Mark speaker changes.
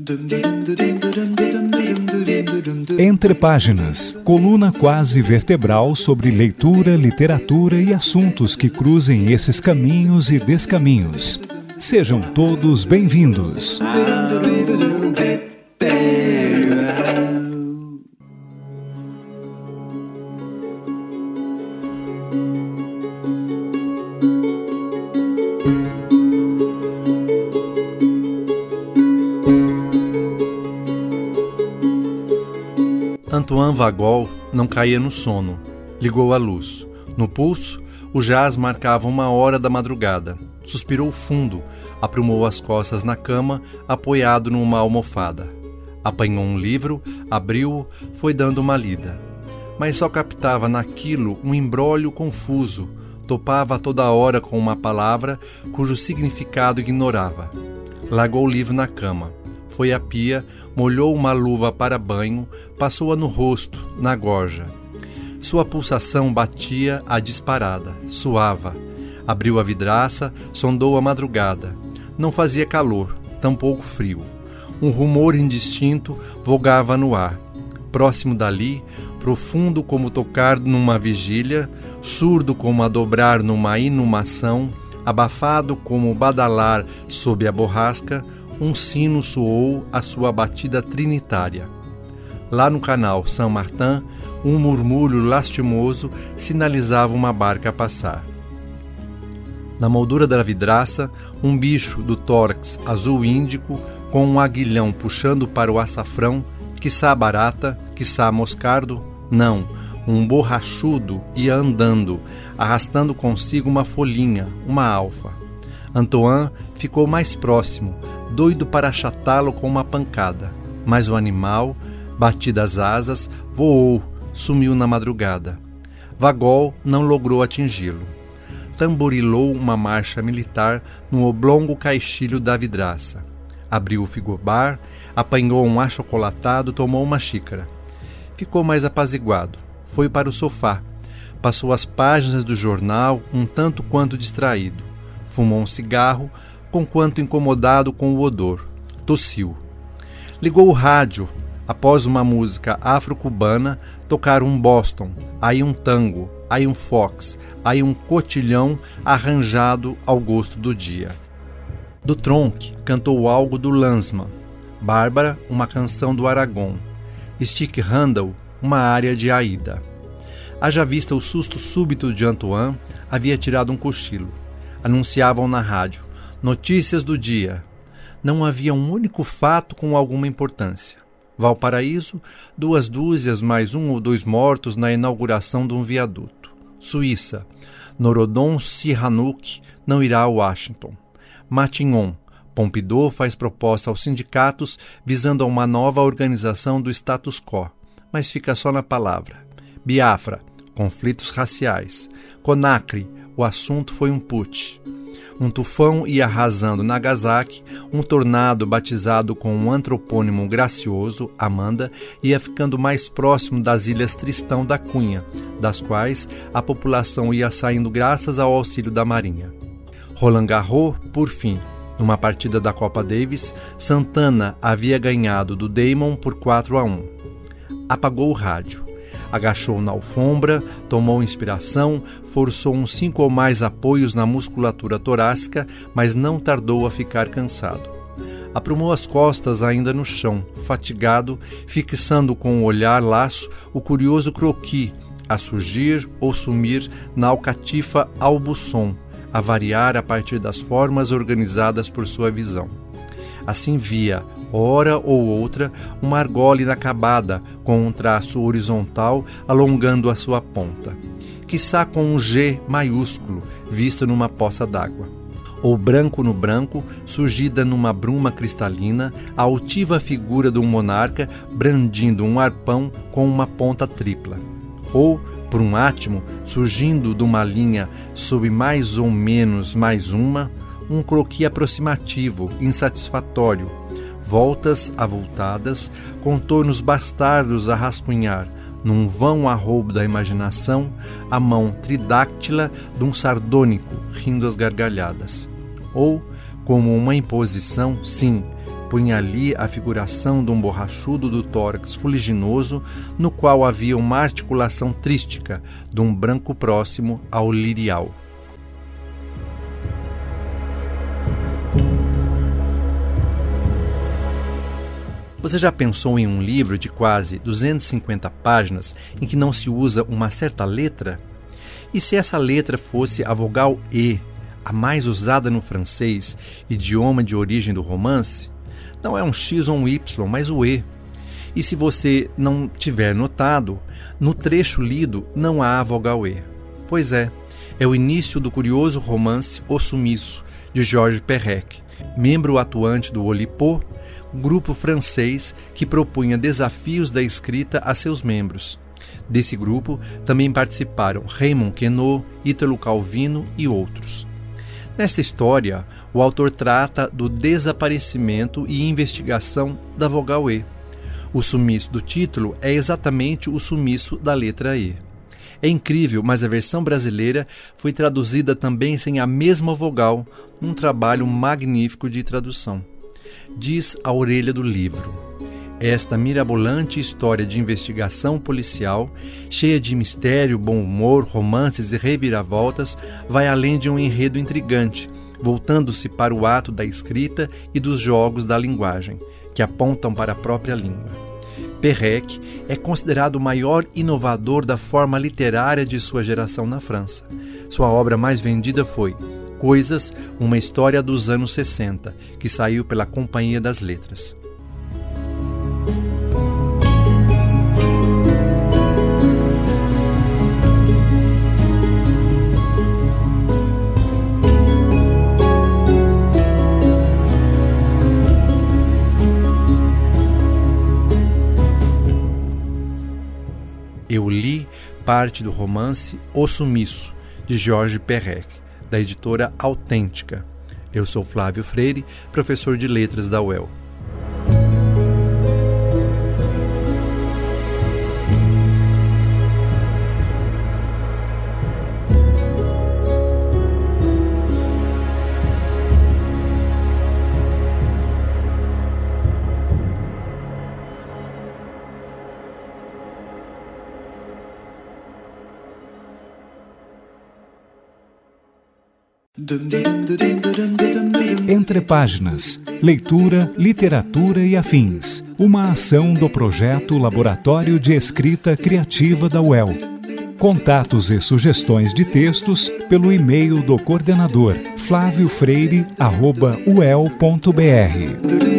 Speaker 1: Entre Páginas, coluna quase vertebral sobre leitura, literatura e assuntos que cruzem esses caminhos e descaminhos. Sejam todos bem-vindos.
Speaker 2: Antoine Vagol não caía no sono. Ligou a luz. No pulso, o jazz marcava 1h da madrugada. Suspirou fundo, aprumou as costas na cama, apoiado numa almofada. Apanhou um livro, abriu-o, foi dando uma lida. Mas só captava naquilo um imbróglio confuso, topava toda hora com uma palavra cujo significado ignorava. Largou o livro na cama. Foi à pia, molhou uma luva para banho, passou-a no rosto, na gorja. Sua pulsação batia a disparada, suava. Abriu a vidraça, sondou a madrugada. Não fazia calor, tampouco frio. Um rumor indistinto vogava no ar. Próximo dali, profundo como tocar numa vigília, surdo como a dobrar numa inumação, abafado como badalar sob a borrasca, um sino soou a sua batida trinitária. Lá no canal Saint-Martin, um murmúrio lastimoso sinalizava uma barca a passar. Na moldura da vidraça, um bicho do tórax azul índico, com um aguilhão puxando para o açafrão, quiçá barata, quiçá moscardo, não, um borrachudo ia andando, arrastando consigo uma folhinha, uma alfa. Antoine ficou mais próximo, doido para achatá-lo com uma pancada. Mas o animal, batidas asas, voou, sumiu na madrugada. Vagol não logrou atingi-lo. Tamborilou uma marcha militar no oblongo caixilho da vidraça. Abriu o frigobar, apanhou um achocolatado, tomou uma xícara. Ficou mais apaziguado. Foi para o sofá. Passou as páginas do jornal um tanto quanto distraído. Fumou um cigarro, conquanto incomodado com o odor. Tossiu. Ligou o rádio. Após uma música afro-cubana, tocaram um Boston, aí um tango, aí um fox, aí um cotilhão arranjado ao gosto do dia. Dutronc cantou algo do Lanzmann. Bárbara, uma canção do Aragon. Stick Handel, uma área de Aida. Haja vista o susto súbito de Antoine, havia tirado um cochilo. Anunciavam na rádio. Notícias do dia. Não havia um único fato com alguma importância. Valparaíso, 2 dúzias mais 1 ou 2 mortos na inauguração de um viaduto. Suíça, Norodom Sihanouk não irá a Washington. Matignon, Pompidou faz proposta aos sindicatos visando a uma nova organização do status quo, mas fica só na palavra. Biafra, conflitos raciais. Conakry, o assunto foi um putsch. Um tufão ia arrasando Nagasaki, um tornado batizado com um antropônimo gracioso, Amanda, ia ficando mais próximo das ilhas Tristão da Cunha, das quais a população ia saindo graças ao auxílio da Marinha. Roland Garros, por fim. Numa partida da Copa Davis, Santana havia ganhado do Damon por 4-1. Apagou o rádio. Agachou na alfombra, tomou inspiração, forçou uns 5 ou mais apoios na musculatura torácica, mas não tardou a ficar cansado. Aprumou as costas ainda no chão, fatigado, fixando com o olhar laço o curioso croquis, a surgir ou sumir na alcatifa Aubusson, a variar a partir das formas organizadas por sua visão. Assim via, hora ou outra, uma argola inacabada com um traço horizontal alongando a sua ponta, quiçá com um G maiúsculo visto numa poça d'água. Ou branco no branco, surgida numa bruma cristalina, a altiva figura de um monarca brandindo um arpão com uma ponta tripla. Ou, por um átimo, surgindo de uma linha sob mais ou menos mais um croquis aproximativo, insatisfatório, voltas avultadas, contornos bastardos a rascunhar, num vão arroubo da imaginação, a mão tridáctila de um sardônico rindo às gargalhadas. Ou, como uma imposição, sim, punha ali a figuração de um borrachudo do tórax fuliginoso, no qual havia uma articulação trística de um branco próximo ao lirial. Você já pensou em um livro de quase 250 páginas em que não se usa uma certa letra? E se essa letra fosse a vogal E, a mais usada no francês, idioma de origem do romance? Não é um X ou um Y, mas o E. E se você não tiver notado, no trecho lido não há a vogal E. Pois é o início do curioso romance O Sumiço, de Georges Perec, membro atuante do Oulipo, grupo francês que propunha desafios da escrita a seus membros. Desse grupo também participaram Raymond Queneau, Ítalo Calvino e outros. Nesta história, o autor trata do desaparecimento e investigação da vogal E. O sumiço do título é exatamente o sumiço da letra E. É incrível, mas a versão brasileira foi traduzida também sem a mesma vogal, num trabalho magnífico de tradução. Diz a orelha do livro: esta mirabolante história de investigação policial, cheia de mistério, bom humor, romances e reviravoltas, vai além de um enredo intrigante, voltando-se para o ato da escrita e dos jogos da linguagem, que apontam para a própria língua. Perec é considerado o maior inovador da forma literária de sua geração na França. Sua obra mais vendida foi Coisas, uma história dos anos 60, que saiu pela Companhia das Letras. Eu li parte do romance O Sumiço, de Georges Perec, da editora Autêntica. Eu sou Flávio Freire, professor de letras da UEL.
Speaker 1: Entre Páginas, leitura, literatura e afins. Uma ação do projeto Laboratório de Escrita Criativa da UEL. Contatos e sugestões de textos pelo e-mail do coordenador flaviofreire@uel.br.